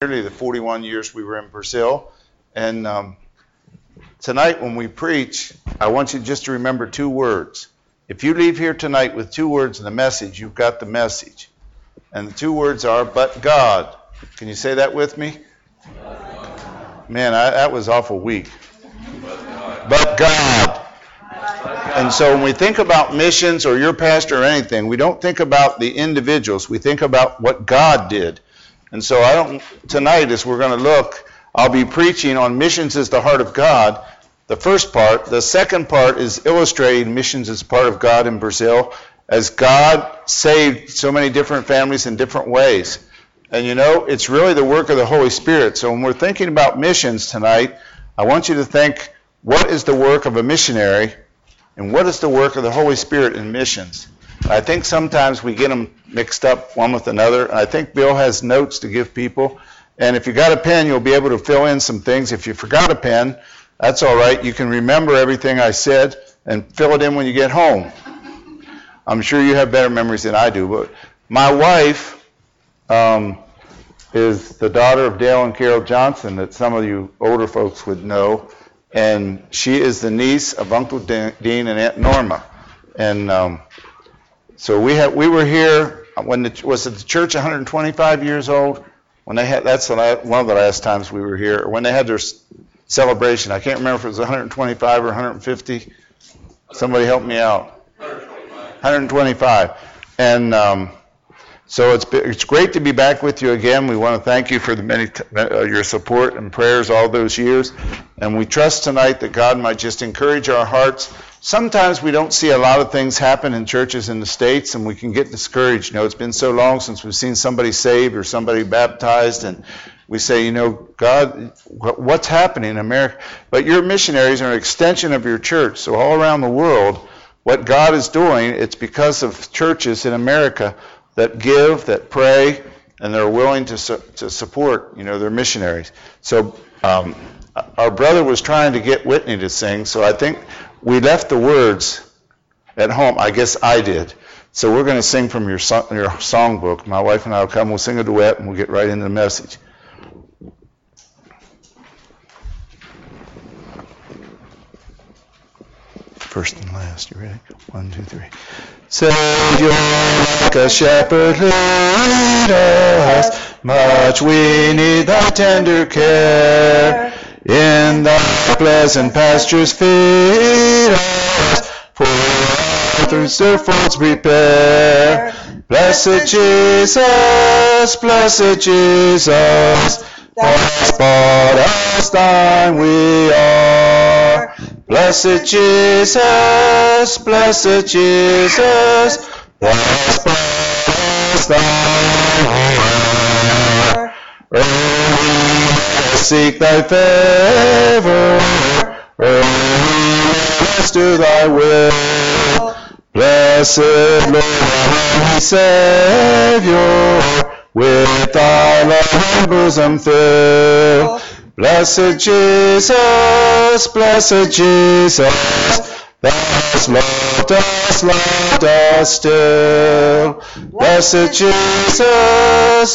nearly the 41 years we were in Brazil. And tonight when we preach, I want you just to remember two words. If you leave here tonight with two words in the message, you've got the message. And the two words are, but God. Can you say that with me? Man, that was awful weak. But God. And so when we think about missions or your pastor or anything, we don't think about the individuals. We think about what God did. And so tonight as we're going to look, I'll be preaching on missions as the heart of God, the first part. The second part is illustrating missions as part of God in Brazil, as God saved so many different families in different ways. And you know, it's really the work of the Holy Spirit. So when we're thinking about missions tonight, I want you to think, what is the work of a missionary and what is the work of the Holy Spirit in missions? I think sometimes we get them mixed up one with another. And I think Bill has notes to give people. And if you got a pen, you'll be able to fill in some things. If you forgot a pen, that's all right. You can remember everything I said and fill it in when you get home. I'm sure you have better memories than I do. But my wife is the daughter of Dale and Carol Johnson that some of you older folks would know. And she is the niece of Uncle Dean and Aunt Norma. And so we were here when was it the church 125 years old? When they had, that's one of the last times we were here. When they had their celebration, I can't remember if it was 125 or 150. Somebody help me out. 125. And so it's great to be back with you again. We want to thank you for your support and prayers all those years. And we trust tonight that God might just encourage our hearts. Sometimes we don't see a lot of things happen in churches in the States, and we can get discouraged. You know, it's been so long since we've seen somebody saved or somebody baptized, and we say, you know, God, what's happening in America? But your missionaries are an extension of your church. So all around the world, what God is doing, it's because of churches in America that give, that pray, and they're willing to support, you know, their missionaries. So our brother was trying to get Whitney to sing, so I think we left the words at home. I guess I did. So we're going to sing from your songbook. My wife and I will come, we'll sing a duet, and we'll get right into the message. First and last, you ready? 1, 2, 3. Savior, like a shepherd, lead us. Much we need thy tender care. In thy pleasant pastures feed us. For our thirst their folds prepare. Blessed Jesus, thou hast bought us, thine we are. Blessed Jesus, thou hast brought us, thine we are. Oh, seek thy favor, oh, let us do thy will. Blessed Lord, Holy Savior, with thy love and bosom fill. Blessed Jesus, thou hast loved us still. Blessed Jesus,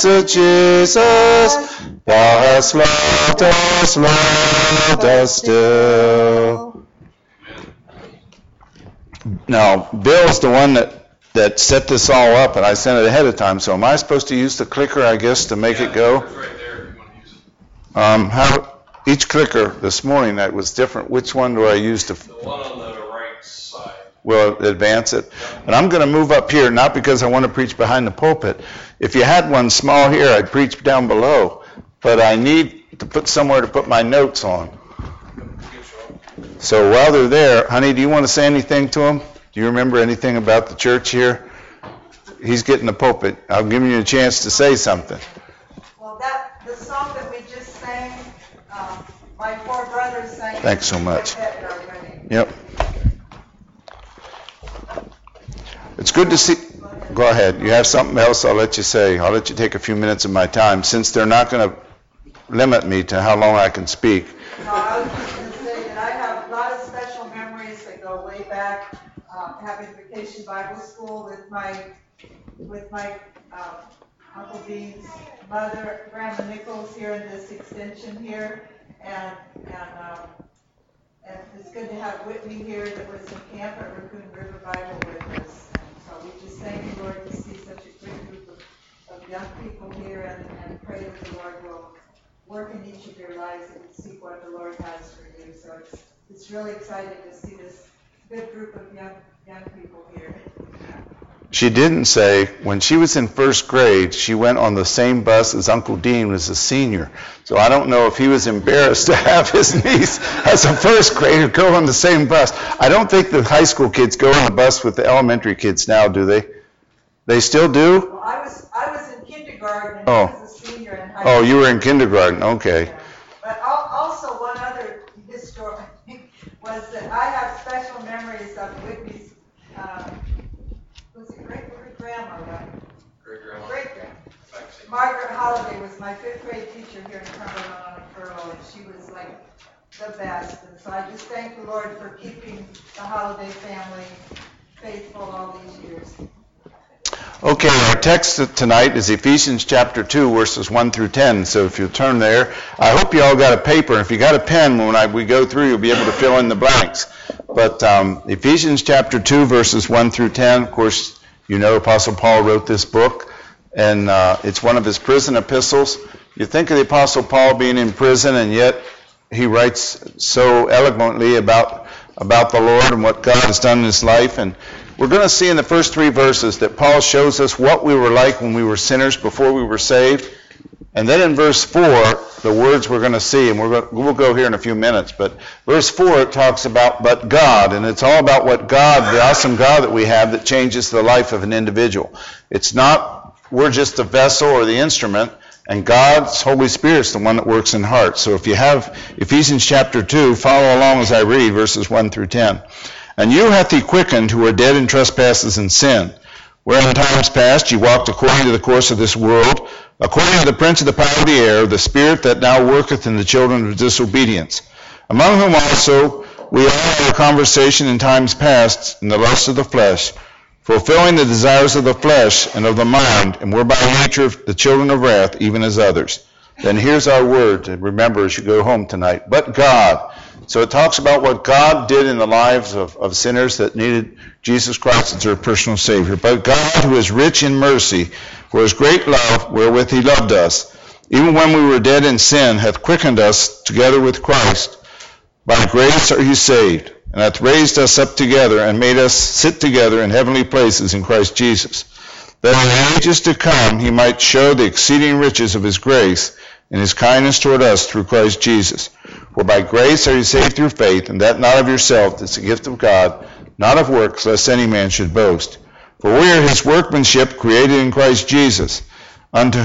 thou hast loved us still. Now, Bill's the one that set this all up, and I sent it ahead of time, so am I supposed to use the clicker, I guess, to make it go? It's right there if you want to use it. Each clicker this morning, that was different. Which one do I use to... The one on the right side. Will advance it? And I'm going to move up here, not because I want to preach behind the pulpit. If you had one small here, I'd preach down below. But I need to put somewhere to put my notes on. So while they're there, honey, do you want to say anything to them? Do you remember anything about the church here? He's getting the pulpit. I'll give you a chance to say something. Well, the song that we just sang, my four brothers sang. Thanks so much. Yep. It's good to see. Go ahead. You have something else I'll let you say. I'll let you take a few minutes of my time, since they're not going to limit me to how long I can speak. No, I was just going to say that I have a lot of special memories that go way back, having Vacation Bible School with my Uncle Dean's mother, Grandma Nichols, here in this extension here, and it's good to have Whitney here that was in camp at Raccoon River Bible with us. And so we just thank you, Lord, to see such a great group of young people here, and pray that the Lord will work in each of your lives and seek what the Lord has for you. So it's really exciting to see this good group of young people here. She didn't say when she was in first grade, she went on the same bus as Uncle Dean was a senior. So I don't know if he was embarrassed to have his niece as a first grader go on the same bus. I don't think the high school kids go on the bus with the elementary kids now, do they? They still do? Well, I was in kindergarten, and I was a senior in high school. Oh, you were in kindergarten, okay. Yeah. But also one other story was that I have special memories of Whitney's, was it great-grandma, right? Great-grandma. Great-grandma. Margaret Holliday was my 5th grade teacher here in Cumberland on a furlough, and she was like the best. And so I just thank the Lord for keeping the Holliday family faithful all these years. Okay, our text tonight is Ephesians chapter 2, verses 1 through 10. So if you'll turn there, I hope you all got a paper. If you got a pen, when we go through, you'll be able to fill in the blanks. But Ephesians chapter 2, verses 1 through 10, of course, you know Apostle Paul wrote this book, and it's one of his prison epistles. You think of the Apostle Paul being in prison, and yet he writes so eloquently about the Lord and what God has done in his life. And we're going to see in the first 3 verses that Paul shows us what we were like when we were sinners before we were saved. And then in verse 4, the words we're going to see, and we'll go here in a few minutes, but verse 4, it talks about but God, and it's all about what God, the awesome God that we have that changes the life of an individual. It's not we're just the vessel or the instrument, and God's Holy Spirit's the one that works in hearts. So if you have Ephesians chapter 2, follow along as I read verses 1 through 10. And you hath he quickened who were dead in trespasses and sin, wherein in times past ye walked according to the course of this world, according to the prince of the power of the air, the spirit that now worketh in the children of disobedience, among whom also we all had a conversation in times past in the lust of the flesh, fulfilling the desires of the flesh and of the mind, and were by nature the children of wrath, even as others. Then here's our word to remember as you go home tonight. But God. So it talks about what God did in the lives of sinners that needed Jesus Christ as their personal Savior. But God, who is rich in mercy, for his great love wherewith he loved us, even when we were dead in sin, hath quickened us together with Christ. By grace are ye saved, and hath raised us up together, and made us sit together in heavenly places in Christ Jesus, that in the ages to come he might show the exceeding riches of his grace and his kindness toward us through Christ Jesus. For by grace are ye saved through faith, and that not of yourself, it's a gift of God, not of works, lest any man should boast. For we are his workmanship, created in Christ Jesus, unto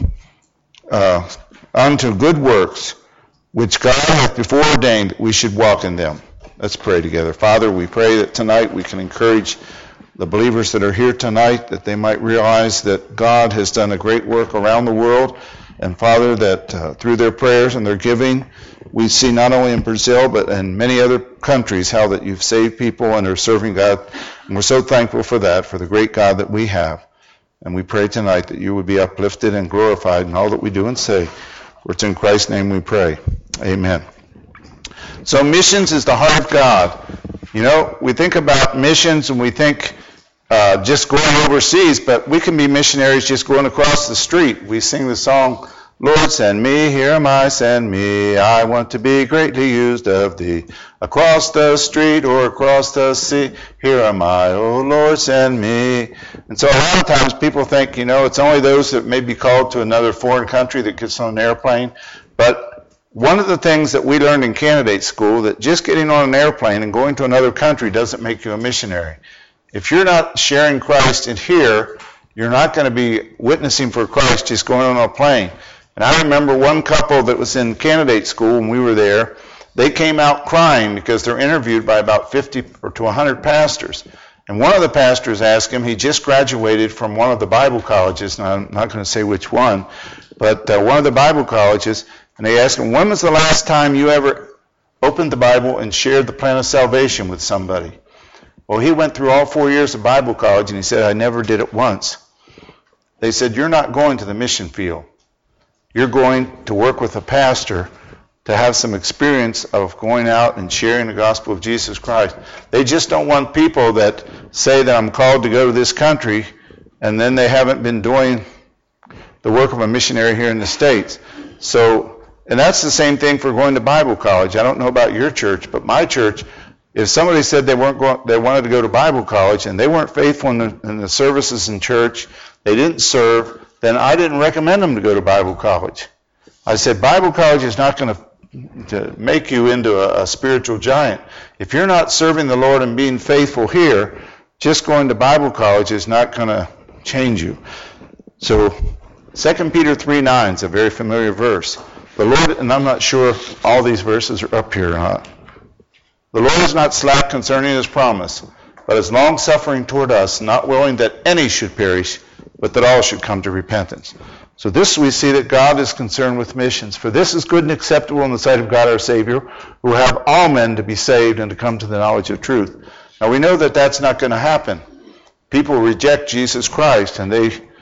good works, which God hath before ordained that we should walk in them. Let's pray together. Father, we pray that tonight we can encourage the believers that are here tonight, that they might realize that God has done a great work around the world. And Father, that through their prayers and their giving, we see not only in Brazil, but in many other countries, how that you've saved people and are serving God. And we're so thankful for that, for the great God that we have. And we pray tonight that you would be uplifted and glorified in all that we do and say. For it's in Christ's name we pray. Amen. So missions is the heart of God. You know, we think about missions and we think just going overseas, but we can be missionaries just going across the street. We sing the song, Lord, send me, here am I, send me. I want to be greatly used of thee. Across the street or across the sea, here am I, oh Lord, send me. And so a lot of times people think, you know, it's only those that may be called to another foreign country that gets on an airplane. But one of the things that we learned in candidate school, that just getting on an airplane and going to another country doesn't make you a missionary. If you're not sharing Christ in here, you're not going to be witnessing for Christ just going on a plane. And I remember one couple that was in candidate school when we were there. They came out crying because they're interviewed by about 50 or to 100 pastors. And one of the pastors asked him, he just graduated from one of the Bible colleges, and I'm not going to say which one, but one of the Bible colleges, and they asked him, when was the last time you ever opened the Bible and shared the plan of salvation with somebody? Well, he went through all 4 years of Bible college, and he said, I never did it once. They said, you're not going to the mission field. You're going to work with a pastor to have some experience of going out and sharing the gospel of Jesus Christ. They just don't want people that say that I'm called to go to this country and then they haven't been doing the work of a missionary here in the States. So, and that's the same thing for going to Bible college. I don't know about your church, but my church, if somebody said they wanted to go to Bible college and they weren't faithful in the services in church, they didn't serve, then I didn't recommend them to go to Bible college. I said, Bible college is not going to make you into a spiritual giant. If you're not serving the Lord and being faithful here, just going to Bible college is not going to change you. So 2 Peter 3:9 is a very familiar verse. The Lord, and I'm not sure if all these verses are up here or not. The Lord is not slack concerning his promise, but is long-suffering toward us, not willing that any should perish, but that all should come to repentance. So this we see that God is concerned with missions. For this is good and acceptable in the sight of God our Savior, who will have all men to be saved and to come to the knowledge of truth. Now we know that that's not going to happen. People reject Jesus Christ, and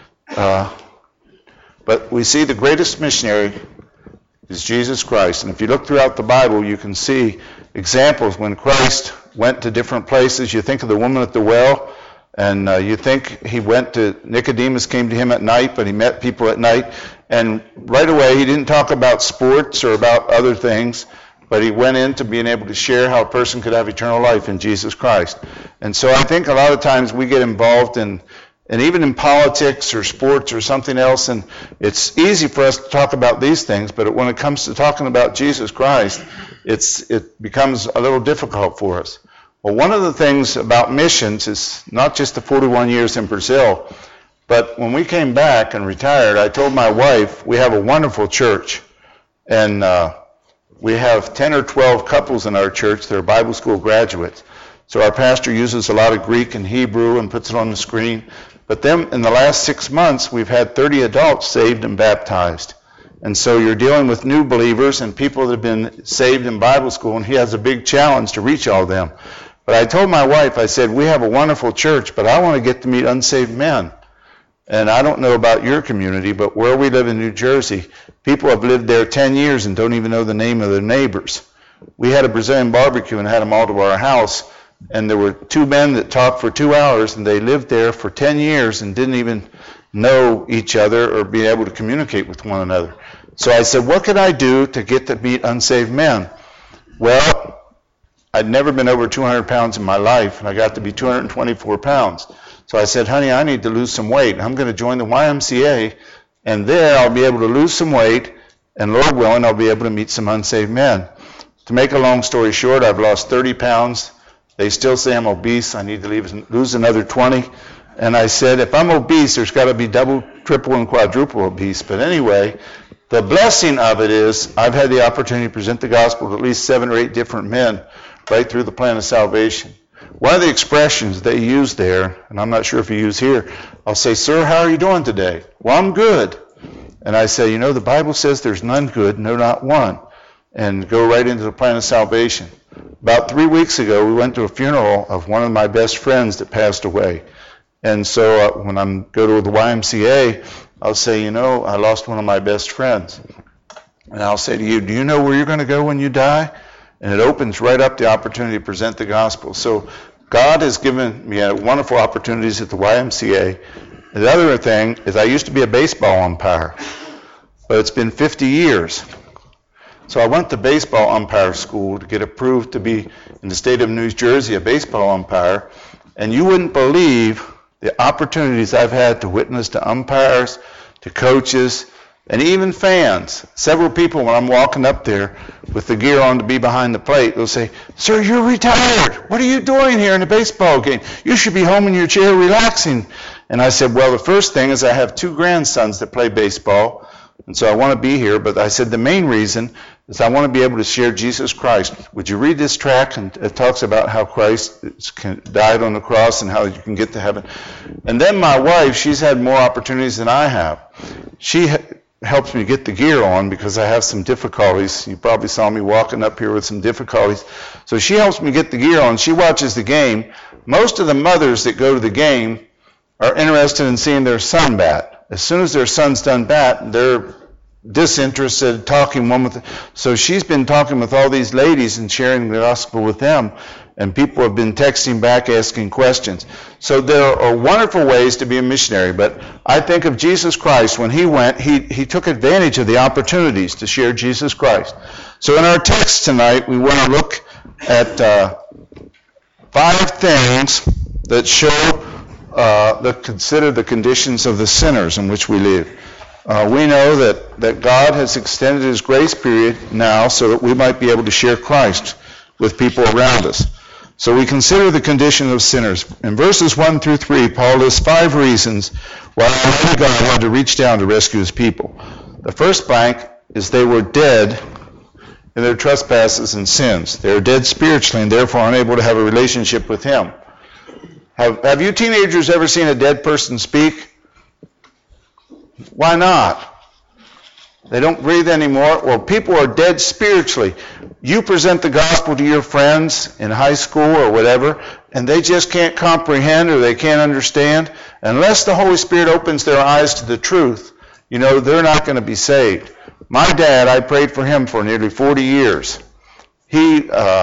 but we see the greatest missionary is Jesus Christ. And if you look throughout the Bible, you can see examples when Christ went to different places. You think of the woman at the well, and you think he went to, Nicodemus came to him at night, but he met people at night. And right away, he didn't talk about sports or about other things, but he went into being able to share how a person could have eternal life in Jesus Christ. And so I think a lot of times we get involved in, and even in politics or sports or something else, and it's easy for us to talk about these things, but when it comes to talking about Jesus Christ, it becomes a little difficult for us. Well, one of the things about missions is not just the 41 years in Brazil, but when we came back and retired, I told my wife, we have a wonderful church, and we have 10 or 12 couples in our church that are Bible school graduates. So our pastor uses a lot of Greek and Hebrew and puts it on the screen. But then in the last 6 months, we've had 30 adults saved and baptized. And so you're dealing with new believers and people that have been saved in Bible school, and he has a big challenge to reach all of them. But I told my wife, I said, we have a wonderful church, but I want to get to meet unsaved men. And I don't know about your community, but where we live in New Jersey, people have lived there 10 years and don't even know the name of their neighbors. We had a Brazilian barbecue and had them all to our house, and there were 2 men that talked for 2 hours, and they lived there for 10 years and didn't even know each other or be able to communicate with one another. So I said, what could I do to get to meet unsaved men? Well, I'd never been over 200 pounds in my life, and I got to be 224 pounds. So I said, honey, I need to lose some weight. I'm going to join the YMCA, and there I'll be able to lose some weight, and Lord willing, I'll be able to meet some unsaved men. To make a long story short, I've lost 30 pounds. They still say I'm obese. I need to lose another 20. And I said, if I'm obese, there's got to be double, triple, and quadruple obese. But anyway, the blessing of it is I've had the opportunity to present the gospel to at least 7 or 8 different men right through the plan of salvation. One of the expressions they use there, and I'm not sure if you use here, I'll say, sir, how are you doing today? Well, I'm good. And I say, you know, the Bible says there's none good, no, not one. And go right into the plan of salvation. About 3 weeks ago, we went to a funeral of one of my best friends that passed away. And so when I go to the YMCA, I'll say, you know, I lost one of my best friends. And I'll say to you, do you know where you're going to go when you die? And it opens right up the opportunity to present the gospel. So God has given me wonderful opportunities at the YMCA. The other thing is I used to be a baseball umpire, but it's been 50 years. So I went to baseball umpire school to get approved to be, in the state of New Jersey, a baseball umpire. And you wouldn't believe the opportunities I've had to witness to umpires, to coaches, and even fans. Several people, when I'm walking up there with the gear on to be behind the plate, they'll say, sir, you're retired. What are you doing here in a baseball game? You should be home in your chair relaxing. And I said, well, the first thing is I have 2 grandsons that play baseball, and so I want to be here. But I said the main reason is I want to be able to share Jesus Christ. Would you read this tract? And it talks about how Christ died on the cross and how you can get to heaven. And then my wife, she's had more opportunities than I have. She helps me get the gear on because I have some difficulties. You probably saw me walking up here with some difficulties. So she helps me get the gear on. She watches the game. Most of the mothers that go to the game are interested in seeing their son bat. as soon as their son's done that, they're disinterested, talking one with. So she's been talking with all these ladies and sharing the gospel with them, and people have been texting back, asking questions. So there are wonderful ways to be a missionary, but I think of Jesus Christ. When he went, he took advantage of the opportunities to share Jesus Christ. So in our text tonight, we want to look at 5 things that show that consider the conditions of the sinners in which we live. We know that God has extended his grace period now so that we might be able to share Christ with people around us. So we consider the condition of sinners. In verses 1 through 3, Paul lists 5 reasons why Almighty God wanted to reach down to rescue his people. The first blank is they were dead in their trespasses and sins. They are dead spiritually and therefore unable to have a relationship with him. Have you teenagers ever seen a dead person speak? Why not? They don't breathe anymore. Well, people are dead spiritually. You present the gospel to your friends in high school or whatever, and they just can't comprehend or they can't understand. Unless the Holy Spirit opens their eyes to the truth, they're not going to be saved. My dad, I prayed for him for nearly 40 years. He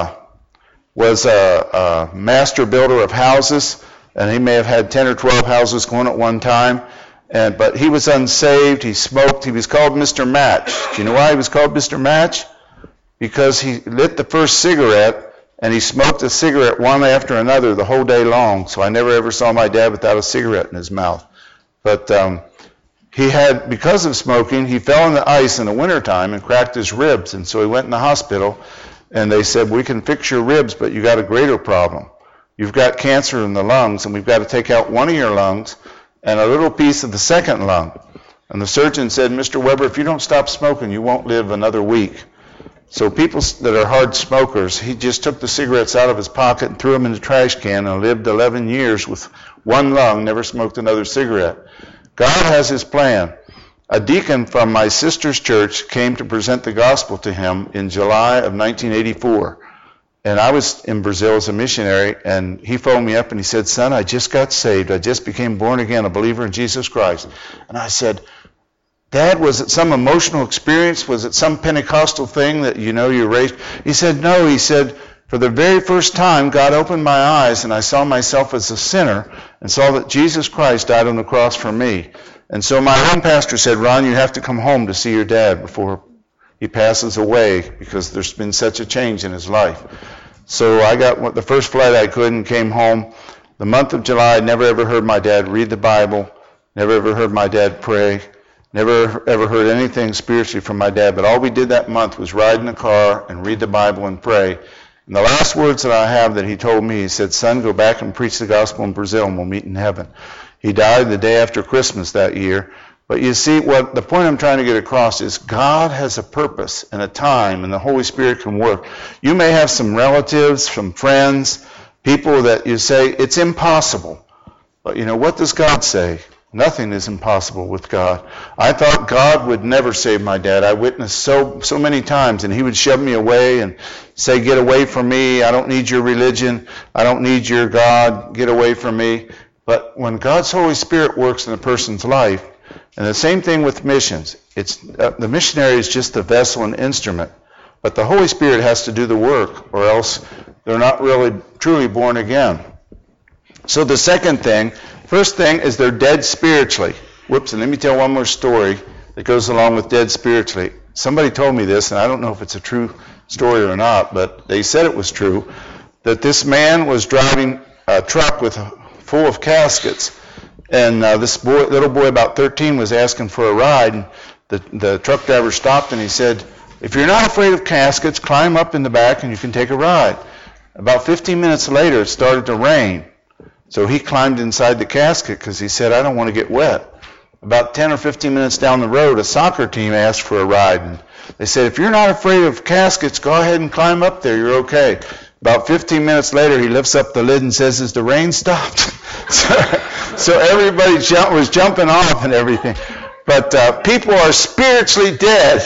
was a master builder of houses, and he may have had 10 or 12 houses going at one time. But he was unsaved. He smoked. He was called Mr. Match. Do you know why he was called Mr. Match? Because he lit the first cigarette, and he smoked a cigarette one after another the whole day long. So I never ever saw my dad without a cigarette in his mouth. But because of smoking, he fell in the ice in the wintertime and cracked his ribs. And so he went in the hospital, and they said, we can fix your ribs, but you got a greater problem. You've got cancer in the lungs, and we've got to take out one of your lungs and a little piece of the second lung. And the surgeon said, Mr. Weber, if you don't stop smoking, you won't live another week. So people that are hard smokers, he just took the cigarettes out of his pocket and threw them in the trash can and lived 11 years with one lung, never smoked another cigarette. God has his plan. A deacon from my sister's church came to present the gospel to him in July of 1984. And I was in Brazil as a missionary, and he phoned me up and he said, son, I just got saved. I just became born again, a believer in Jesus Christ. And I said, Dad, was it some emotional experience? Was it some Pentecostal thing that you raised? He said, no. He said, for the very first time, God opened my eyes and I saw myself as a sinner and saw that Jesus Christ died on the cross for me. And so my home pastor said, Ron, you have to come home to see your dad before he passes away, because there's been such a change in his life. So I got the first flight I could and came home. The month of July, I never ever heard my dad read the Bible, never ever heard my dad pray, never ever heard anything spiritually from my dad, but all we did that month was ride in the car and read the Bible and pray. And the last words that I have that he told me, he said, son, go back and preach the gospel in Brazil and we'll meet in heaven. He died the day after Christmas that year. But you see, what the point I'm trying to get across is God has a purpose and a time, and the Holy Spirit can work. You may have some relatives, some friends, people that you say, it's impossible. But what does God say? Nothing is impossible with God. I thought God would never save my dad. I witnessed so many times, and he would shove me away and say, get away from me. I don't need your religion. I don't need your God. Get away from me. But when God's Holy Spirit works in a person's life, and the same thing with missions. The missionary is just the vessel and instrument. But the Holy Spirit has to do the work, or else they're not really truly born again. So the first thing is they're dead spiritually. Whoops, and let me tell one more story that goes along with dead spiritually. Somebody told me this, and I don't know if it's a true story or not, but they said it was true, that this man was driving a truck full of caskets. And this little boy, about 13, was asking for a ride. And the truck driver stopped and he said, if you're not afraid of caskets, climb up in the back and you can take a ride. About 15 minutes later, it started to rain. So he climbed inside the casket because he said, I don't want to get wet. About 10 or 15 minutes down the road, a soccer team asked for a ride. And they said, if you're not afraid of caskets, go ahead and climb up there. You're okay. About 15 minutes later, he lifts up the lid and says, has the rain stopped? So everybody was jumping off and everything. But people are spiritually dead.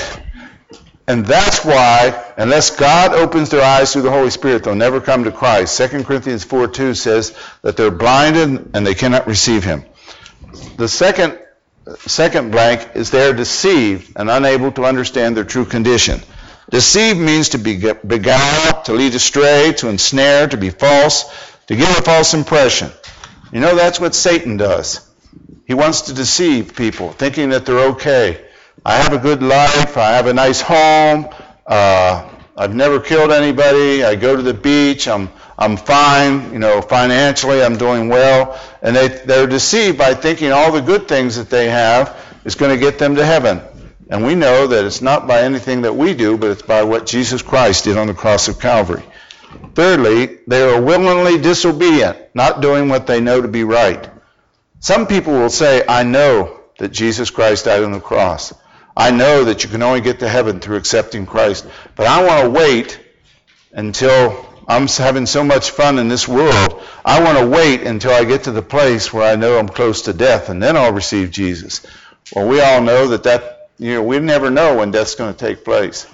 And that's why, unless God opens their eyes through the Holy Spirit, they'll never come to Christ. 2 Corinthians 4:2 says that they're blinded and they cannot receive him. The second second blank is they are deceived and unable to understand their true condition. Deceive means to beguile, to lead astray, to ensnare, to be false, to give a false impression. You know, that's what Satan does. He wants to deceive people, thinking that they're okay. I have a good life. I have a nice home. I've never killed anybody. I go to the beach. I'm fine. You know, financially, I'm doing well. And they're deceived by thinking all the good things that they have is going to get them to heaven. And we know that it's not by anything that we do, but it's by what Jesus Christ did on the cross of Calvary. Thirdly, they are willingly disobedient, not doing what they know to be right. Some people will say, I know that Jesus Christ died on the cross. I know that you can only get to heaven through accepting Christ. But I want to wait until I'm having so much fun in this world. I want to wait until I get to the place where I know I'm close to death, and then I'll receive Jesus. Well, we all know that we never know when death's going to take place.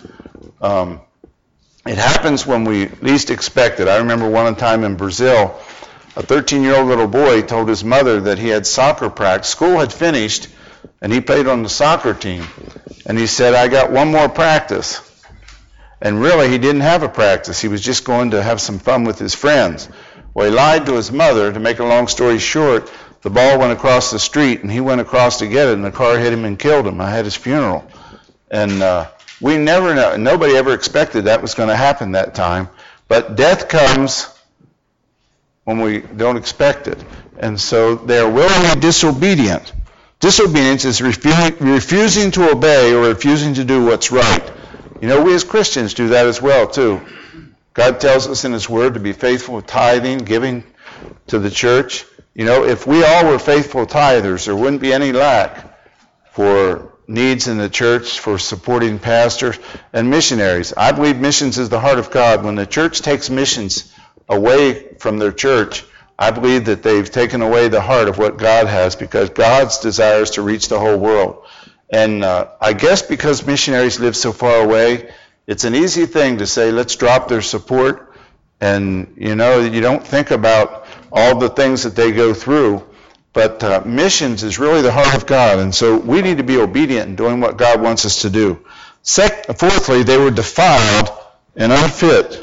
It happens when we least expect it. I remember one time in Brazil, a 13-year-old little boy told his mother that he had soccer practice. School had finished, and he played on the soccer team. And he said, I got one more practice. And really, he didn't have a practice. He was just going to have some fun with his friends. Well, he lied to his mother. To make a long story short, the ball went across the street, and he went across to get it, and the car hit him and killed him. I had his funeral. And we never know. Nobody ever expected that was going to happen that time. But death comes when we don't expect it. And so they are willingly disobedient. Disobedience is refusing to obey or refusing to do what's right. You know, we as Christians do that as well, too. God tells us in His Word to be faithful with tithing, giving to the church. You know, if we all were faithful tithers, there wouldn't be any lack for needs in the church, for supporting pastors and missionaries. I believe missions is the heart of God. When the church takes missions away from their church, I believe that they've taken away the heart of what God has, because God's desire is to reach the whole world. And I guess because missionaries live so far away, it's an easy thing to say, let's drop their support. And, you know, you don't think about all the things that they go through. But missions is really the heart of God. And so we need to be obedient in doing what God wants us to do. Fourthly, they were defiled and unfit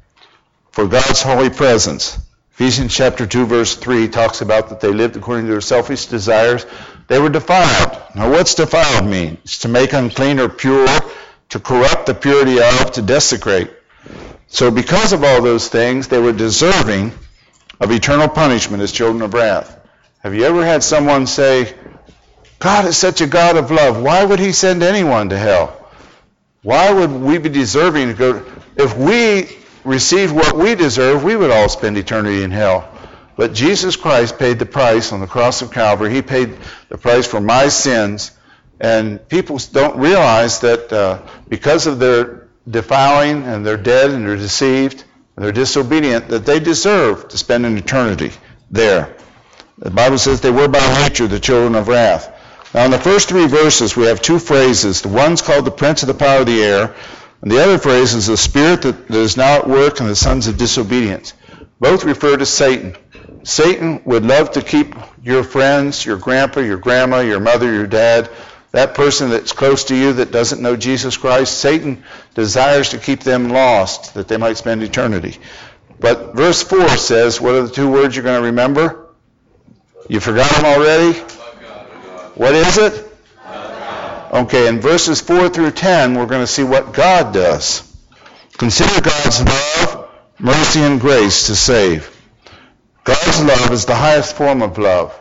for God's holy presence. Ephesians chapter 2, verse 3 talks about that they lived according to their selfish desires. They were defiled. Now, what's defiled mean? It's to make unclean or pure, to corrupt the purity of, to desecrate. So because of all those things, they were deserving of eternal punishment as children of wrath. Have you ever had someone say, God is such a God of love, why would He send anyone to hell? Why would we be deserving to go? If we received what we deserve, we would all spend eternity in hell. But Jesus Christ paid the price on the cross of Calvary. He paid the price for my sins. And people don't realize that because of their defiling and they're dead and they're deceived and they're disobedient, that they deserve to spend an eternity there. The Bible says they were by nature the children of wrath. Now in the first three verses we have two phrases. The one's called the prince of the power of the air, and the other phrase is the spirit that is now at work in the sons of disobedience. Both refer to Satan. Satan would love to keep your friends, your grandpa, your grandma, your mother, your dad, that person that's close to you that doesn't know Jesus Christ. Satan desires to keep them lost, that they might spend eternity. But verse 4 says, what are the two words you're going to remember? You forgot them already? What is it? Okay, in verses 4 through 10, we're going to see what God does. Consider God's love, mercy, and grace to save. God's love is the highest form of love.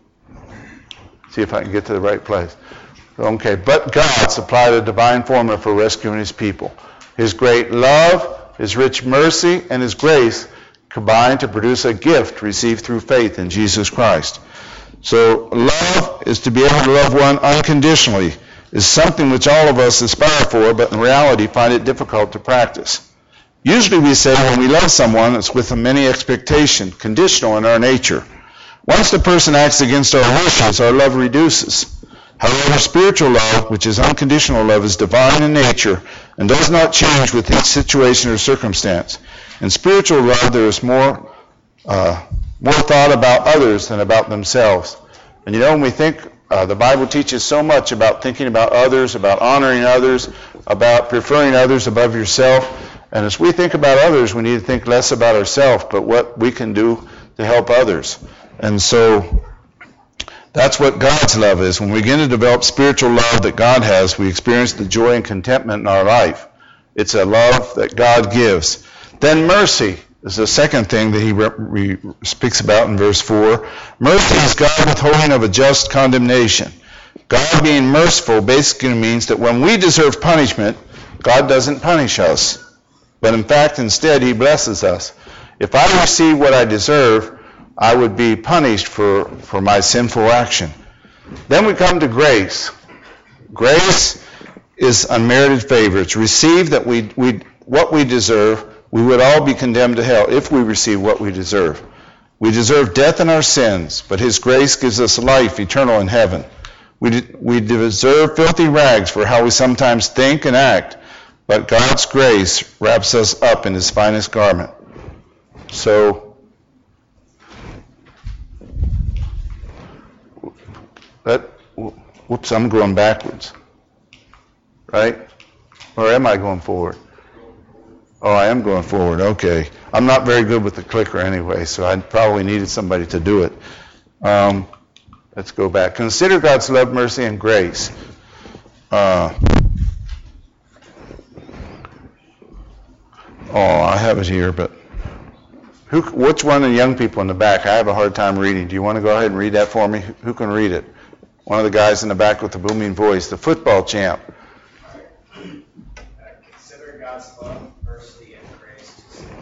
See if I can get to the right place. Okay, but God supplied a divine formula for rescuing His people. His great love, His rich mercy, and His grace combined to produce a gift received through faith in Jesus Christ. So love is to be able to love one unconditionally, is something which all of us aspire for, but in reality find it difficult to practice. Usually we say when we love someone, it's with a many expectation, conditional in our nature. Once the person acts against our wishes, our love reduces. However, spiritual love, which is unconditional love, is divine in nature and does not change with each situation or circumstance. In spiritual love, there is more thought about others than about themselves. And you know, when we think The Bible teaches so much about thinking about others, about honoring others, about preferring others above yourself. And as we think about others, we need to think less about ourselves, but what we can do to help others. And so that's what God's love is. When we begin to develop spiritual love that God has, we experience the joy and contentment in our life. It's a love that God gives. Then mercy is the second thing that he speaks about in verse 4. Mercy is God withholding of a just condemnation. God being merciful basically means that when we deserve punishment, God doesn't punish us. But in fact, instead, he blesses us. If I receive what I deserve, I would be punished for my sinful action. Then we come to grace. Grace is unmerited favor. It's received that what we deserve. We would all be condemned to hell if we receive what we deserve. We deserve death in our sins, but his grace gives us life eternal in heaven. We deserve filthy rags for how we sometimes think and act, but God's grace wraps us up in his finest garment. So, whoops, I'm going backwards, right? Or am I going forward? Oh, I am going forward, okay. I'm not very good with the clicker anyway, so I probably needed somebody to do it. Let's go back. Consider God's love, mercy, and grace. I have it here, but which one of the young people in the back? I have a hard time reading. Do you want to go ahead and read that for me? Who can read it? One of the guys in the back with the booming voice, the football champ. Consider God's love, mercy, and grace.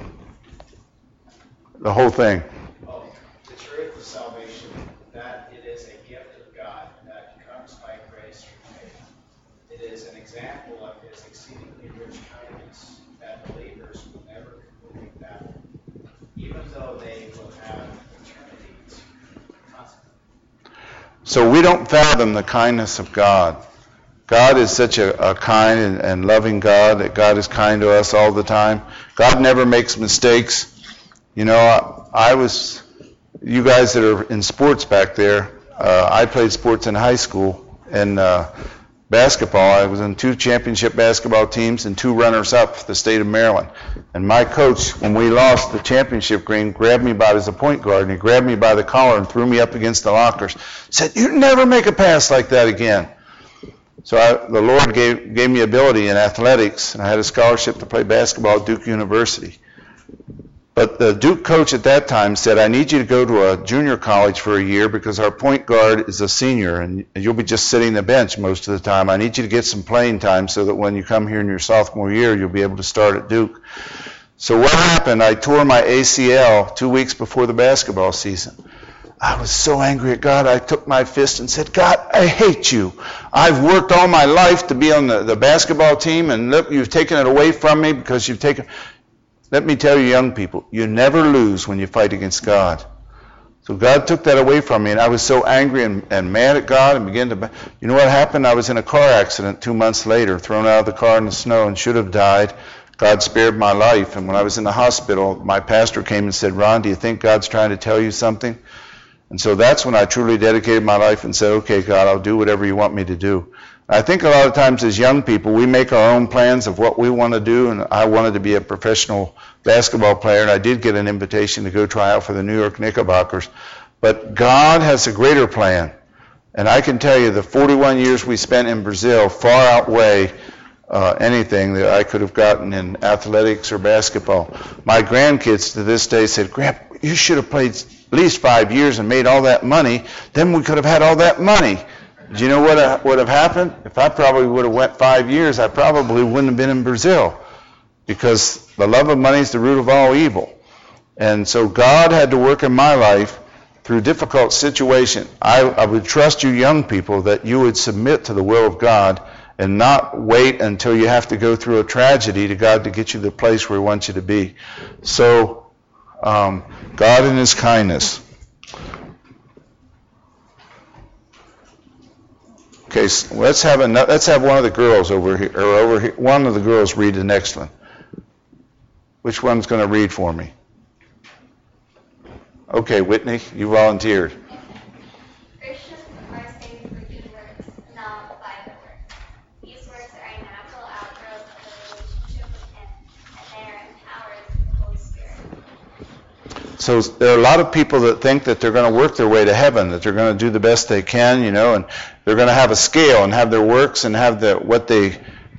The whole thing. Oh, the truth of salvation, that it is a gift of God that comes by grace through faith. It is an example of his exceedingly rich kindness that believers will never completely fathom, even though they will have eternity's consequences. So we don't fathom the kindness of God. God is such a kind and loving God that God is kind to us all the time. God never makes mistakes. You know, you guys that are in sports back there, I played sports in high school, and basketball, I was on 2 championship basketball teams and 2 runners-up for the state of Maryland. And my coach, when we lost the championship game, grabbed me by as a point guard, and he grabbed me by the collar and threw me up against the lockers. Said, "You never make a pass like that again." So the Lord gave me ability in athletics, and I had a scholarship to play basketball at Duke University. But the Duke coach at that time said, "I need you to go to a junior college for a year because our point guard is a senior, and you'll be just sitting the bench most of the time. I need you to get some playing time so that when you come here in your sophomore year, you'll be able to start at Duke." So what happened, I tore my ACL 2 weeks before the basketball season. I was so angry at God, I took my fist and said, "God, I hate you. I've worked all my life to be on the basketball team, and look, you've taken it away from me because you've taken..." Let me tell you, young people, you never lose when you fight against God. So God took that away from me, and I was so angry and mad at God and began to... You know what happened? I was in a car accident 2 months later, thrown out of the car in the snow and should have died. God spared my life, and when I was in the hospital, my pastor came and said, "Ron, do you think God's trying to tell you something?" And so that's when I truly dedicated my life and said, "Okay, God, I'll do whatever you want me to do." I think a lot of times as young people, we make our own plans of what we want to do, and I wanted to be a professional basketball player, and I did get an invitation to go try out for the New York Knickerbockers. But God has a greater plan, and I can tell you the 41 years we spent in Brazil far outweigh anything that I could have gotten in athletics or basketball. My grandkids to this day said, "Grandpa, you should have played at least 5 years and made all that money, then we could have had all that money." Do you know what would have happened? If I probably would have went 5 years, I probably wouldn't have been in Brazil, because the love of money is the root of all evil. And so God had to work in my life through difficult situations. I would trust you young people that you would submit to the will of God and not wait until you have to go through a tragedy to God to get you to the place where he wants you to be. So God in his kindness. Okay, so let's have one of the girls over here. One of the girls read the next one. Which one's going to read for me? Okay, Whitney, you volunteered. Gracious and my saving So there are a lot of people that think that they're going to work their way to heaven, that they're going to do the best they can, and they're going to have a scale and have their works and have their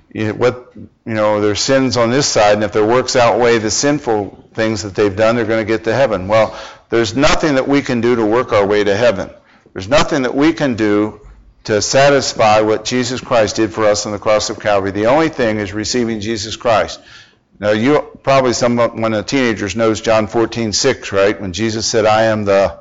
sins on this side, and if their works outweigh the sinful things that they've done, they're going to get to heaven. Well, there's nothing that we can do to work our way to heaven. There's nothing that we can do to satisfy what Jesus Christ did for us on the cross of Calvary. The only thing is receiving Jesus Christ. Now, you probably, one of the teenagers knows John 14:6, right? When Jesus said, I am the...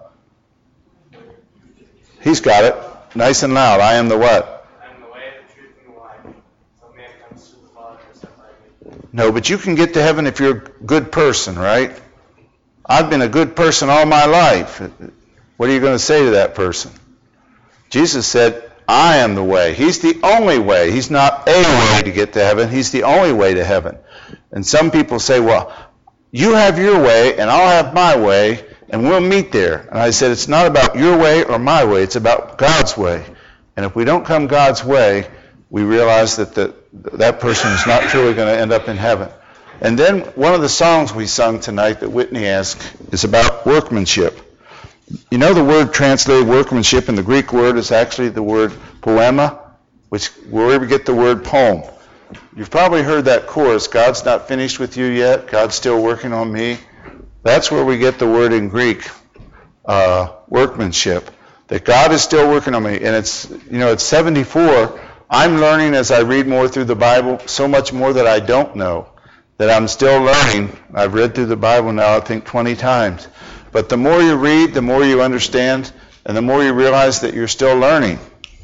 He's got it. Nice and loud. I am the what? I am the way, the truth, and the life. No man comes to the Father except by me. No, but you can get to heaven if you're a good person, right? I've been a good person all my life. What are you going to say to that person? Jesus said, I am the way. He's the only way. He's not a way to get to heaven. He's the only way to heaven. And some people say, well, you have your way and I'll have my way and we'll meet there. And I said, it's not about your way or my way. It's about God's way. And if we don't come God's way, we realize that that person is not truly going to end up in heaven. And then one of the songs we sung tonight that Whitney asked is about workmanship. You know, the word translated workmanship in the Greek word is actually the word poema, where we get the word poem. You've probably heard that chorus, God's not finished with you yet, God's still working on me. That's where we get the word in Greek, workmanship, that God is still working on me. And it's 74. I'm learning as I read more through the Bible, so much more that I don't know, that I'm still learning. I've read through the Bible now, I think, 20 times. But the more you read, the more you understand, and the more you realize that you're still learning.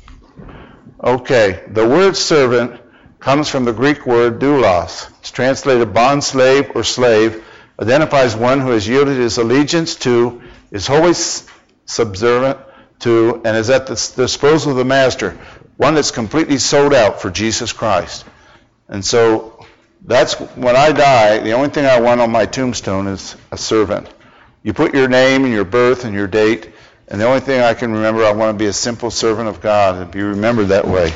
Okay, the word servant comes from the Greek word doulos. It's translated bond slave or slave, identifies one who has yielded his allegiance to, is wholly subservient to, and is at the disposal of the master, one that's completely sold out for Jesus Christ. And so that's when I die, the only thing I want on my tombstone is a servant. You put your name and your birth and your date, and the only thing I can remember, I want to be a simple servant of God and be remembered that way.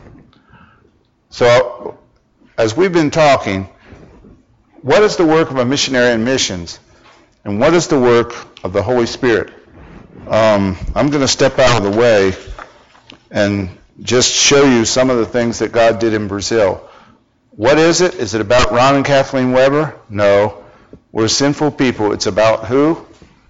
So, as we've been talking, what is the work of a missionary in missions? And what is the work of the Holy Spirit? I'm going to step out of the way and just show you some of the things that God did in Brazil. What is it? Is it about Ron and Kathleen Weber? No. We're sinful people. It's about who?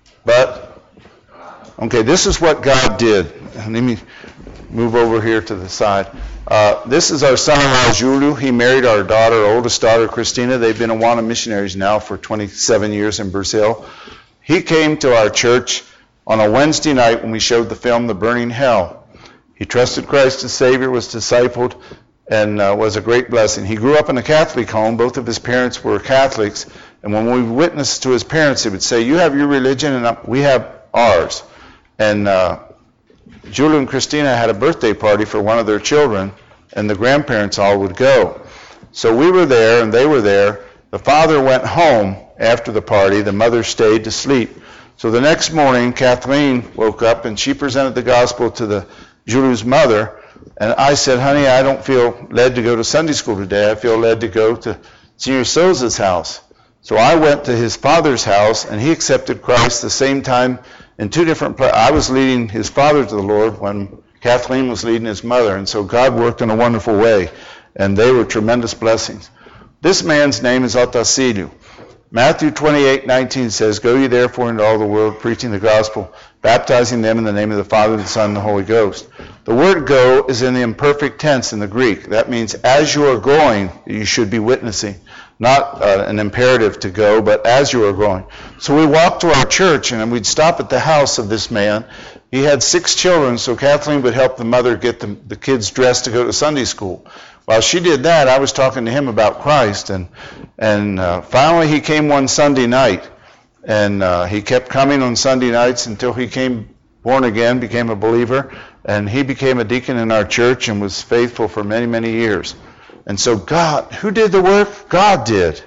Okay, this is what God did. Let me move over here to the side. This is our son-in-law, Julio. He married our oldest daughter, Christina. They've been Awana missionaries now for 27 years in Brazil. He came to our church on a Wednesday night when we showed the film, The Burning Hell. He trusted Christ as Savior, was discipled, and was a great blessing. He grew up in a Catholic home. Both of his parents were Catholics. And when we witnessed to his parents, he would say, you have your religion and we have ours. And Julia and Christina had a birthday party for one of their children, and the grandparents all would go. So we were there, and they were there. The father went home after the party. The mother stayed to sleep. So the next morning, Kathleen woke up, and she presented the gospel to Julia's mother. And I said, honey, I don't feel led to go to Sunday school today. I feel led to go to Senior Souza's house. So I went to his father's house, and he accepted Christ the same time in two different places. I was leading his father to the Lord when Kathleen was leading his mother, and so God worked in a wonderful way, and they were tremendous blessings. This man's name is Otacílio. Matthew 28:19 says, go ye therefore into all the world, preaching the gospel, baptizing them in the name of the Father, the Son, and the Holy Ghost. The word go is in the imperfect tense in the Greek. That means as you are going, you should be witnessing. Not an imperative to go, but as you are going. So we walked to our church, and we'd stop at the house of this man. He had 6 children, so Kathleen would help the mother get the kids dressed to go to Sunday school. While she did that, I was talking to him about Christ, and finally he came one Sunday night, and he kept coming on Sunday nights until he came born again, became a believer, and he became a deacon in our church and was faithful for many, many years. And so God, who did the work? God did.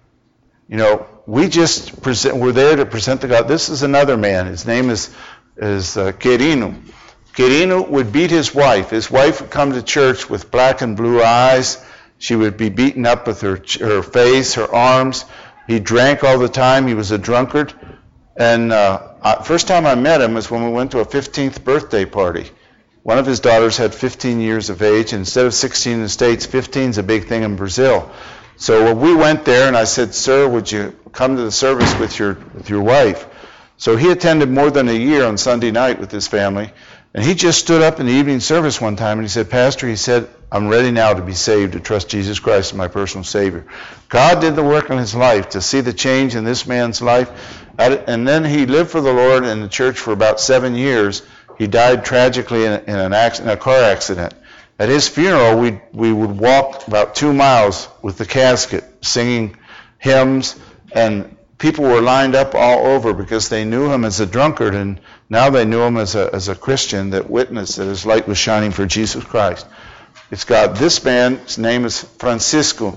We just we're there to present the God. This is another man. His name is Quirino. Quirino would beat his wife. His wife would come to church with black and blue eyes. She would be beaten up with her face, her arms. He drank all the time. He was a drunkard. And first time I met him was when we went to a 15th birthday party. One of his daughters had 15 years of age, and instead of 16 in the States, 15 is a big thing in Brazil. So we went there, and I said, "Sir, would you come to the service with your wife?" So he attended more than a year on Sunday night with his family, and he just stood up in the evening service one time, and he said, "Pastor," he said, "I'm ready now to be saved, to trust Jesus Christ as my personal Savior." God did the work in his life to see the change in this man's life, and then he lived for the Lord in the church for about 7 years. He died tragically in a car accident. At his funeral, we would walk about 2 miles with the casket, singing hymns, and people were lined up all over because they knew him as a drunkard, and now they knew him as a Christian that witnessed that his light was shining for Jesus Christ. It's God. This man's name is Francisco.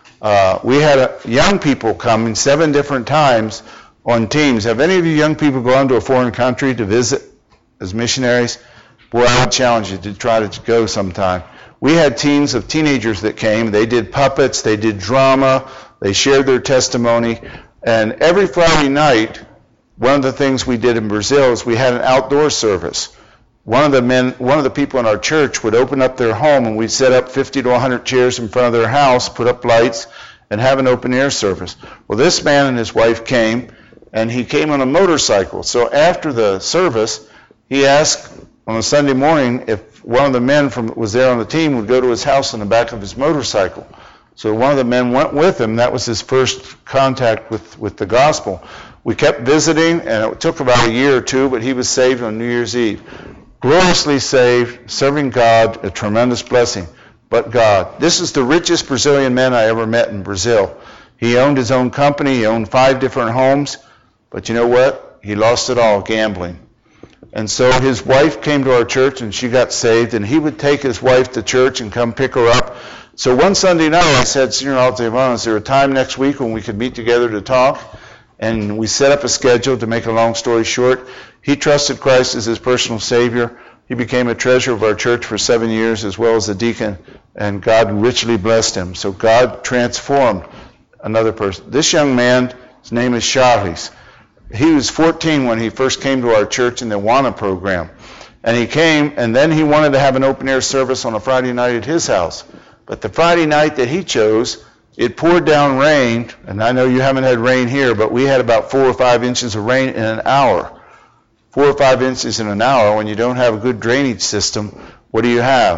We had young people coming 7 different times on teams. Have any of you young people gone to a foreign country to visit as missionaries? Boy, I would challenge you to try to go sometime. We had teams of teenagers that came. They did puppets, they did drama, they shared their testimony. And every Friday night, one of the things we did in Brazil is we had an outdoor service. One of the people in our church would open up their home, and we'd set up 50 to 100 chairs in front of their house, put up lights, and have an open air service. Well, this man and his wife came, and he came on a motorcycle. So after the service, he asked on a Sunday morning if one of the men was there on the team would go to his house on the back of his motorcycle. So one of the men went with him. That was his first contact with the gospel. We kept visiting, and it took about a year or 2, but he was saved on New Year's Eve. Gloriously saved, serving God, a tremendous blessing. But God. This is the richest Brazilian man I ever met in Brazil. He owned his own company. He owned 5 different homes. But you know what? He lost it all gambling. And so his wife came to our church, and she got saved, and he would take his wife to church and come pick her up. So one Sunday night, I said, "Señor Altavon, is there a time next week when we could meet together to talk?" And we set up a schedule. To make a long story short, he trusted Christ as his personal Savior. He became a treasurer of our church for 7 years, as well as a deacon, and God richly blessed him. So God transformed another person. This young man, his name is Charles. He was 14 when he first came to our church in the Awana program. And he came, and then he wanted to have an open-air service on a Friday night at his house. But the Friday night that he chose, it poured down rain, and I know you haven't had rain here, but we had about 4 or 5 inches of rain in an hour. 4 or 5 inches in an hour. When you don't have a good drainage system, what do you have?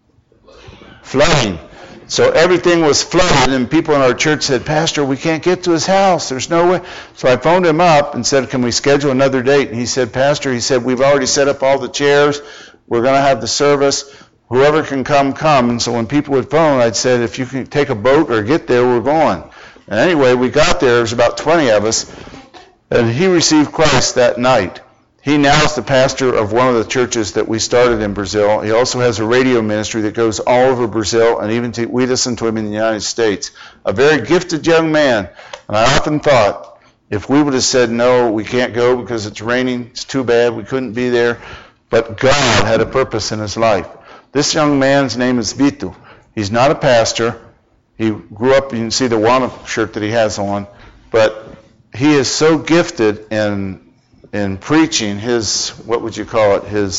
Flooding. So everything was flooded, and people in our church said, "Pastor, we can't get to his house. There's no way." So I phoned him up and said, "Can we schedule another date?" And he said, "Pastor," he said, "we've already set up all the chairs. We're going to have the service. Whoever can come, come." And so when people would phone, I'd said, "If you can take a boat or get there, we're going." And anyway, we got there. There was about 20 of us, and he received Christ that night. He now is the pastor of one of the churches that we started in Brazil. He also has a radio ministry that goes all over Brazil, and even we listen to him in the United States. A very gifted young man. And I often thought, if we would have said, "No, we can't go because it's raining, it's too bad, we couldn't be there." But God had a purpose in his life. This young man's name is Vito. He's not a pastor. He grew up, you can see the Awana shirt that he has on, but he is so gifted in preaching his, what would you call it, his,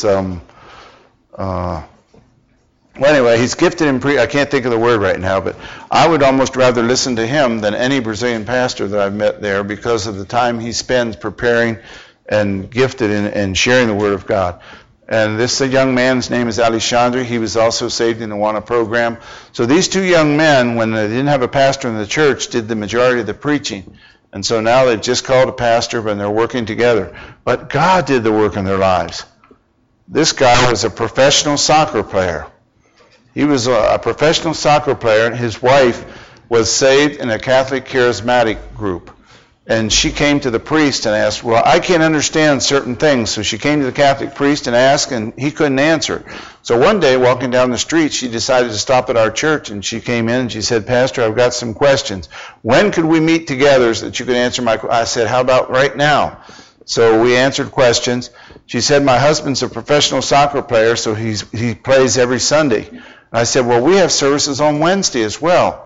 well anyway, he's gifted in I can't think of the word right now, but I would almost rather listen to him than any Brazilian pastor that I've met there because of the time he spends preparing and gifted in sharing the Word of God. And this young man's name is Alexandre. He was also saved in the Awana program. So these 2 young men, when they didn't have a pastor in the church, did the majority of the preaching. And so now they've just called a pastor, and they're working together. But God did the work in their lives. This guy was a professional soccer player. He was a professional soccer player, and his wife was saved in a Catholic charismatic group. And she came to the priest and asked, "Well, I can't understand certain things." So she came to the Catholic priest and asked, and he couldn't answer. So one day, walking down the street, she decided to stop at our church, and she came in and she said, "Pastor, I've got some questions. When could we meet together so that you could answer my questions?" I said, "How about right now?" So we answered questions. She said, "My husband's a professional soccer player, so he plays every Sunday." And I said, "Well, we have services on Wednesday as well."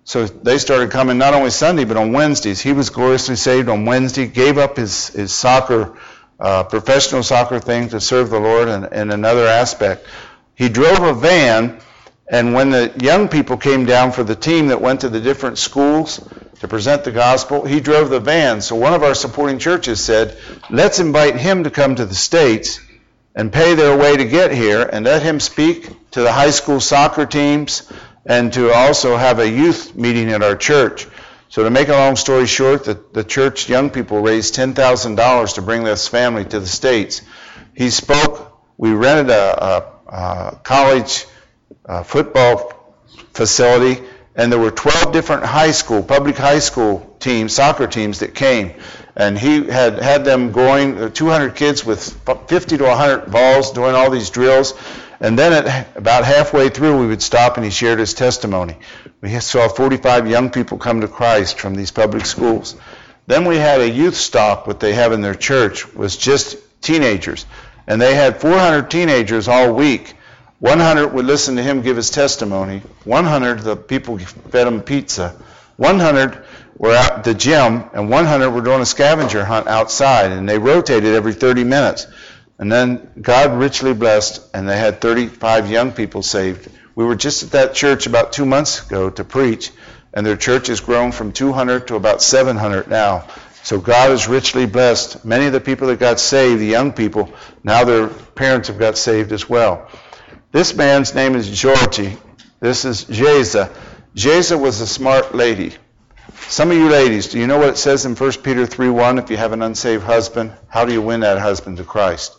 So they started coming not only Sunday, but on Wednesdays. He was gloriously saved on Wednesday, gave up his soccer, professional soccer thing to serve the Lord in another aspect. He drove a van, and when the young people came down for the team that went to the different schools to present the gospel, he drove the van. So one of our supporting churches said, let's invite him to come to the States and pay their way to get here, and let him speak to the high school soccer teams, and to also have a youth meeting at our church. So to make a long story short, the church young people raised $10,000 to bring this family to the States. He spoke. We rented a college football facility, and there were 12 different public high school teams, soccer teams that came. And he had them going, 200 kids with 50 to 100 balls doing all these drills. And then about halfway through, we would stop and he shared his testimony. We saw 45 young people come to Christ from these public schools. Then we had a youth stop. What they have in their church was just teenagers. And they had 400 teenagers all week. 100 would listen to him give his testimony. 100, the people fed him pizza. 100 were at the gym, and 100 were doing a scavenger hunt outside. And they rotated every 30 minutes. And then God richly blessed, and they had 35 young people saved. We were just at that church about 2 months ago to preach, and their church has grown from 200 to about 700 now. So God is richly blessed. Many of the people that got saved, the young people, now their parents have got saved as well. This man's name is Georgie. This is Jeza. Jeza was a smart lady. Some of you ladies, do you know what it says in 1 Peter 3:1? If you have an unsaved husband, how do you win that husband to Christ?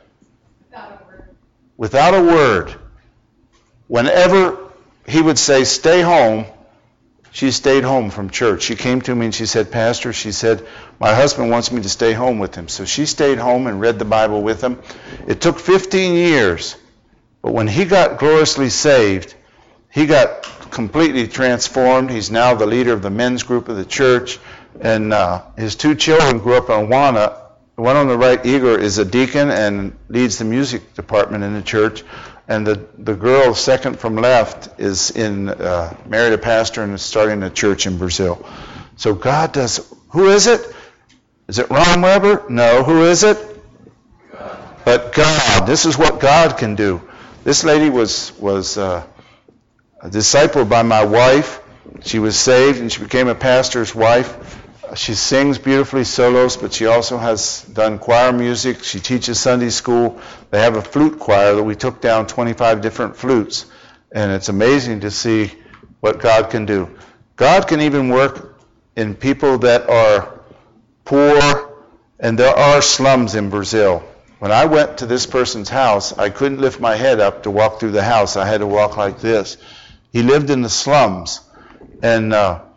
Without a word. Whenever he would say, stay home, she stayed home from church. She came to me and she said, Pastor, she said, my husband wants me to stay home with him. So she stayed home and read the Bible with him. It took 15 years, but when he got gloriously saved, he got completely transformed. He's now the leader of the men's group of the church, and his 2 children grew up in Awana. The one on the right, Igor, is a deacon and leads the music department in the church. And the girl, second from left, is married a pastor and is starting a church in Brazil. So God does. Who is it? Is it Ron Weber? No. Who is it? God. But God. This is what God can do. This lady was a disciple by my wife. She was saved and she became a pastor's wife. She sings beautifully solos, but she also has done choir music. She teaches Sunday school. They have a flute choir that we took down 25 different flutes. And it's amazing to see what God can do. God can even work in people that are poor, and there are slums in Brazil. When I went to this person's house, I couldn't lift my head up to walk through the house. I had to walk like this. He lived in the slums. And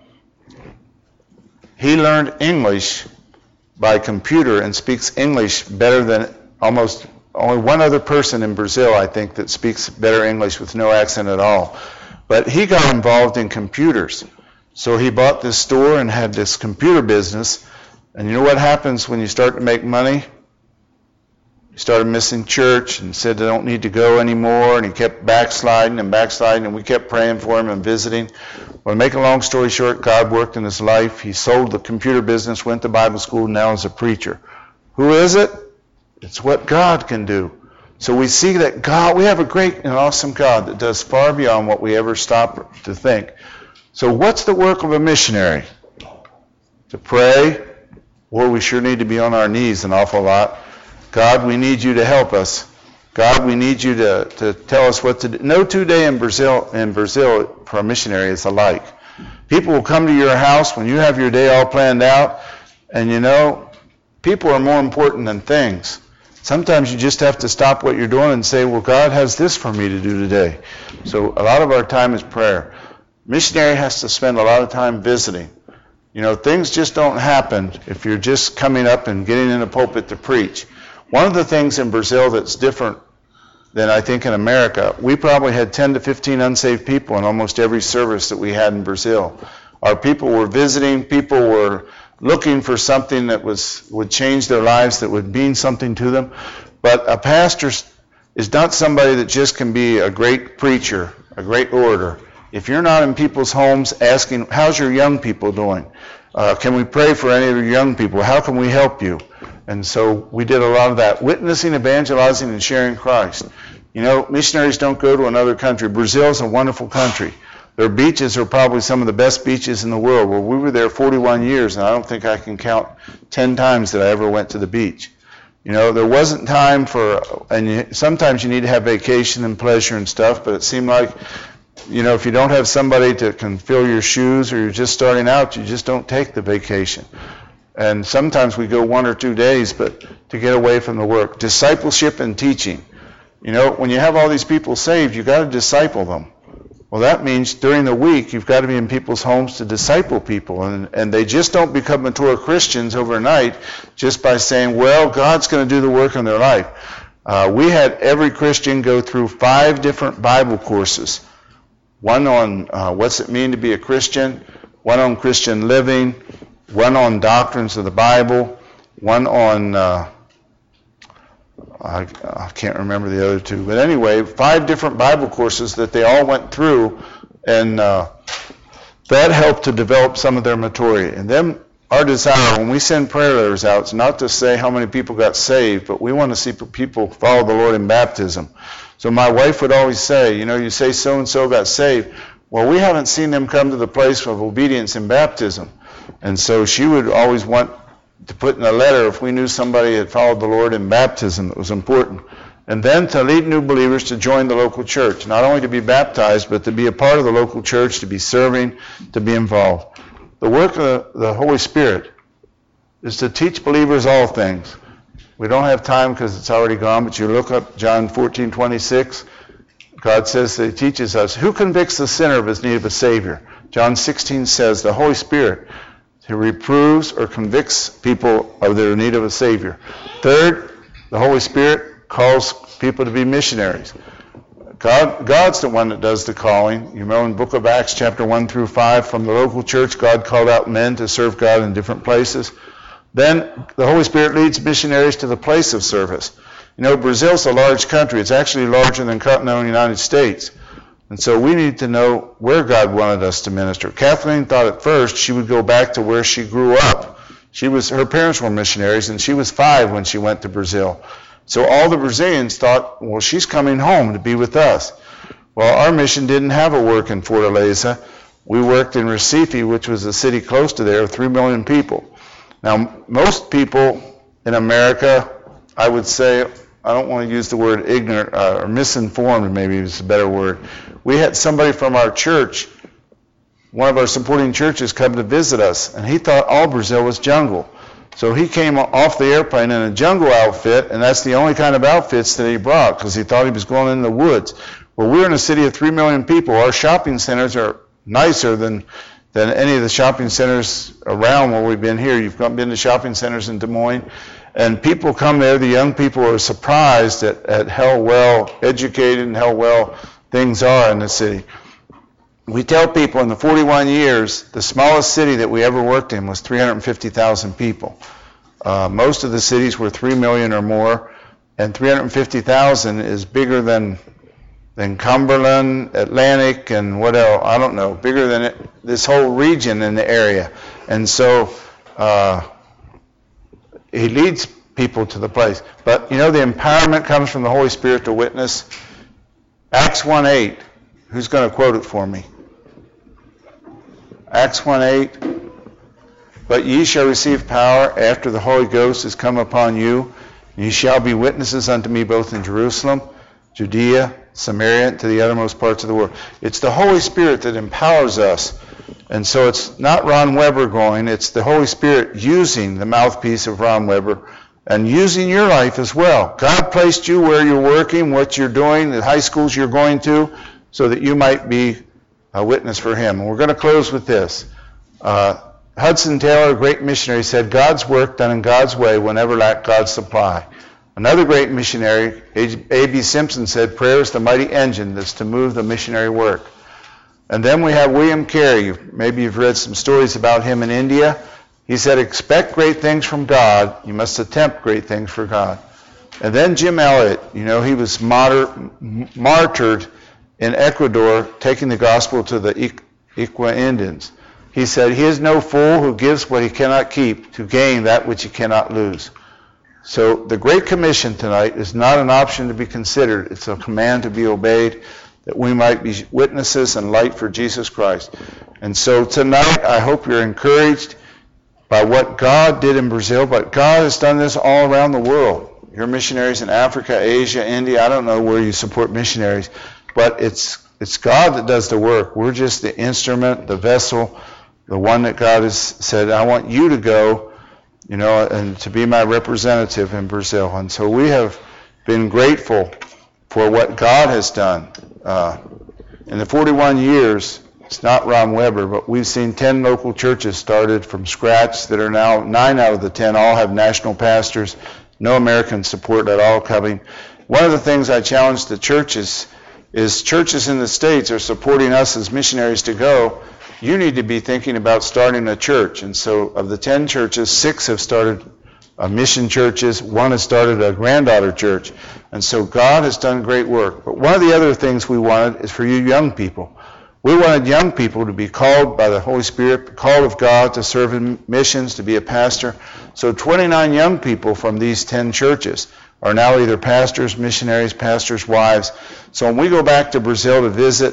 he learned English by computer and speaks English better than almost only one other person in Brazil, I think, that speaks better English with no accent at all. But he got involved in computers. So he bought this store and had this computer business. And you know what happens when you start to make money? He started missing church and said, I don't need to go anymore. And he kept backsliding, and we kept praying for him and visiting. Well, to make a long story short, God worked in his life. He sold the computer business, went to Bible school, now is a preacher. Who is it? It's what God can do. So we see that God, we have a great and awesome God that does far beyond what we ever stop to think. So what's the work of a missionary? To pray, or we sure need to be on our knees an awful lot. God, we need you to help us. God, we need you to tell us what to do. No 2 day in Brazil for a missionary is alike. People will come to your house when you have your day all planned out, and you know, people are more important than things. Sometimes you just have to stop what you're doing and say, well, God has this for me to do today. So a lot of our time is prayer. Missionary has to spend a lot of time visiting. You know, things just don't happen if you're just coming up and getting in a pulpit to preach. One of the things in Brazil that's different than I think in America, we probably had 10 to 15 unsaved people in almost every service that we had in Brazil. Our people were visiting, people were looking for something that would change their lives, that would mean something to them. But a pastor is not somebody that just can be a great preacher, a great orator. If you're not in people's homes asking, how's your young people doing? Can we pray for any of your young people? How can we help you? And so we did a lot of that. Witnessing, evangelizing, and sharing Christ. You know, missionaries don't go to another country. Brazil is a wonderful country. Their beaches are probably some of the best beaches in the world. Well, we were there 41 years, and I don't think I can count 10 times that I ever went to the beach. You know, there wasn't time for, sometimes you need to have vacation and pleasure and stuff, but it seemed like, you know, if you don't have somebody that can fill your shoes or you're just starting out, you just don't take the vacation. And sometimes we go 1 or 2 days, but to get away from the work. Discipleship and teaching. You know, when you have all these people saved, you've got to disciple them. Well, that means during the week, you've got to be in people's homes to disciple people. And they just don't become mature Christians overnight just by saying, well, God's going to do the work in their life. We had every Christian go through 5 different Bible courses. One on what's it mean to be a Christian, one on Christian living, one on doctrines of the Bible, one on... I can't remember the other 2. But anyway, 5 different Bible courses that they all went through, and that helped to develop some of their maturity. And then our desire, when we send prayer letters out, is not to say how many people got saved, but we want to see people follow the Lord in baptism. So my wife would always say, you know, you say so-and-so got saved. Well, we haven't seen them come to the place of obedience in baptism. And so she would always want to put in a letter if we knew somebody had followed the Lord in baptism. That was important. And then to lead new believers to join the local church, not only to be baptized, but to be a part of the local church, to be serving, to be involved. The work of the Holy Spirit is to teach believers all things. We don't have time because it's already gone, but you look up John 14:26. God says that He teaches us. Who convicts the sinner of his need of a Savior? John 16 says the Holy Spirit, He reproves or convicts people of their need of a Savior. Third, the Holy Spirit calls people to be missionaries. God's the one that does the calling. You know, in the book of Acts, chapter 1 through 5, from the local church, God called out men to serve God in different places. Then the Holy Spirit leads missionaries to the place of service. You know, Brazil's a large country. It's actually larger than continental United States. And so we need to know where God wanted us to minister. Kathleen thought at first she would go back to where she grew up. Her parents were missionaries, and she was 5 when she went to Brazil. So all the Brazilians thought, well, she's coming home to be with us. Well, our mission didn't have a work in Fortaleza. We worked in Recife, which was a city close to there, 3 million people. Now, most people in America, I would say, I don't want to use the word ignorant or misinformed, maybe is a better word. We had somebody from our church, one of our supporting churches, come to visit us, and he thought all Brazil was jungle. So he came off the airplane in a jungle outfit, and that's the only kind of outfits that he brought because he thought he was going in the woods. Well, we're in a city of 3 million people. Our shopping centers are nicer than any of the shopping centers around where we've been here. You've been to shopping centers in Des Moines, and people come there. The young people are surprised at how well educated and how well things are in the city. We tell people in the 41 years, the smallest city that we ever worked in was 350,000 people. Most of the cities were 3 million or more, and 350,000 is bigger than Cumberland, Atlantic, and what else? I don't know, bigger than this whole region in the area. And so he leads people to the place. But, you know, the empowerment comes from the Holy Spirit to witness. Acts 1:8, who's going to quote it for me? Acts 1:8, but ye shall receive power after the Holy Ghost is come upon you, and ye shall be witnesses unto me both in Jerusalem, Judea, Samaria, and to the uttermost parts of the world. It's the Holy Spirit that empowers us. And so it's not Ron Weber going, it's the Holy Spirit using the mouthpiece of Ron Weber and using your life as well. God placed you where you're working, what you're doing, the high schools you're going to, so that you might be a witness for Him. And we're going to close with this. Hudson Taylor, a great missionary, said, God's work done in God's way will never lack God's supply. Another great missionary, A.B. Simpson, said, prayer is the mighty engine that's to move the missionary work. And then we have William Carey. Maybe you've read some stories about him in India. He said, expect great things from God. You must attempt great things for God. And then Jim Elliot, you know, he was martyred in Ecuador taking the gospel to the Iqua Indians. He said, "He is no fool who gives what he cannot keep to gain that which he cannot lose." So the Great Commission tonight is not an option to be considered. It's a command to be obeyed, that we might be witnesses and light for Jesus Christ. And so tonight, I hope you're encouraged by what God did in Brazil, but God has done this all around the world. Your missionaries in Africa, Asia, India, I don't know where you support missionaries, but it's God that does the work. We're just the instrument, the vessel, the one that God has said, "I want you to go, and to be my representative in Brazil." And so we have been grateful for what God has done. In the 41 years, it's not Ron Weber, but we've seen 10 local churches started from scratch that are now 9 out of the 10 all have national pastors, no American support at all coming. One of the things I challenge the churches is churches in the States are supporting us as missionaries to go. You need to be thinking about starting a church. And so of the 10 churches, 6 have started mission churches. 1 has started a granddaughter church. And so God has done great work. But one of the other things we wanted is for you young people. We wanted young people to be called by the Holy Spirit, called of God to serve in missions, to be a pastor. So 29 young people from these 10 churches are now either pastors, missionaries, pastors' wives. So when we go back to Brazil to visit,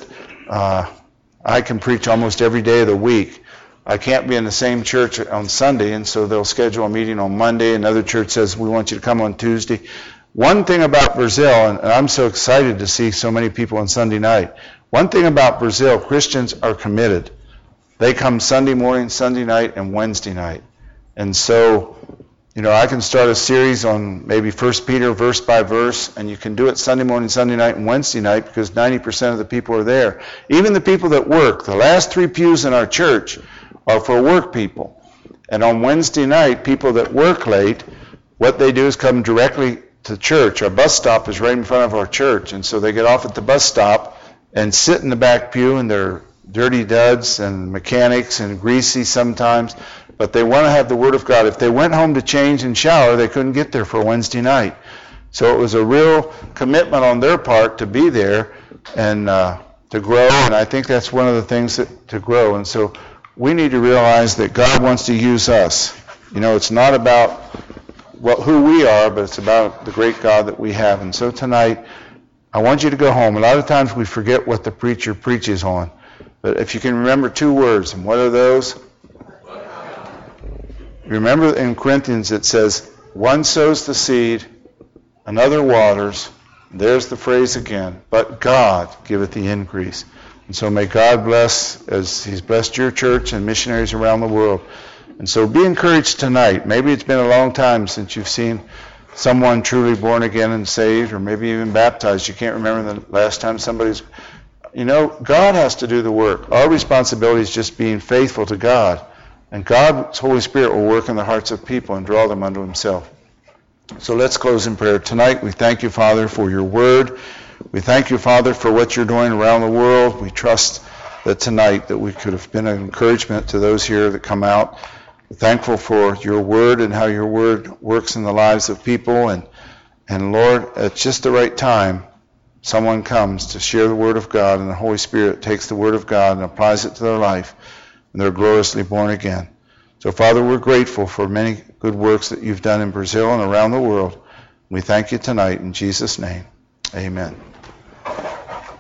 I can preach almost every day of the week. I can't be in the same church on Sunday, and so they'll schedule a meeting on Monday. Another church says, "We want you to come on Tuesday." One thing about Brazil, and I'm so excited to see so many people on Sunday night, one thing about Brazil, Christians are committed. They come Sunday morning, Sunday night, and Wednesday night. And so, I can start a series on maybe 1 Peter verse by verse, and you can do it Sunday morning, Sunday night, and Wednesday night because 90% of the people are there. Even the people that work, the last 3 pews in our church are for work people. And on Wednesday night, people that work late, what they do is come directly to church. Our bus stop is right in front of our church, and so they get off at the bus stop and sit in the back pew, and they're dirty duds and mechanics and greasy sometimes, but they want to have the Word of God. If they went home to change and shower, they couldn't get there for Wednesday night. So it was a real commitment on their part to be there and to grow, and I think that's one of the things to grow. And so we need to realize that God wants to use us. It's not about who we are, but it's about the great God that we have. And so tonight, I want you to go home. A lot of times we forget what the preacher preaches on. But if you can remember 2 words, and what are those? Remember in Corinthians it says, one sows the seed, another waters. There's the phrase again. But God giveth the increase. And so may God bless, as He's blessed your church and missionaries around the world. And so be encouraged tonight. Maybe it's been a long time since you've seen someone truly born again and saved, or maybe even baptized. You can't remember the last time somebody's... God has to do the work. Our responsibility is just being faithful to God. And God's Holy Spirit will work in the hearts of people and draw them unto Himself. So let's close in prayer. Tonight we thank you, Father, for your word. We thank you, Father, for what you're doing around the world. We trust that tonight that we could have been an encouragement to those here that come out. We're thankful for your word and how your word works in the lives of people. And Lord, at just the right time, someone comes to share the word of God, and the Holy Spirit takes the word of God and applies it to their life, and they're gloriously born again. So, Father, we're grateful for many good works that you've done in Brazil and around the world. We thank you tonight in Jesus' name. Amen.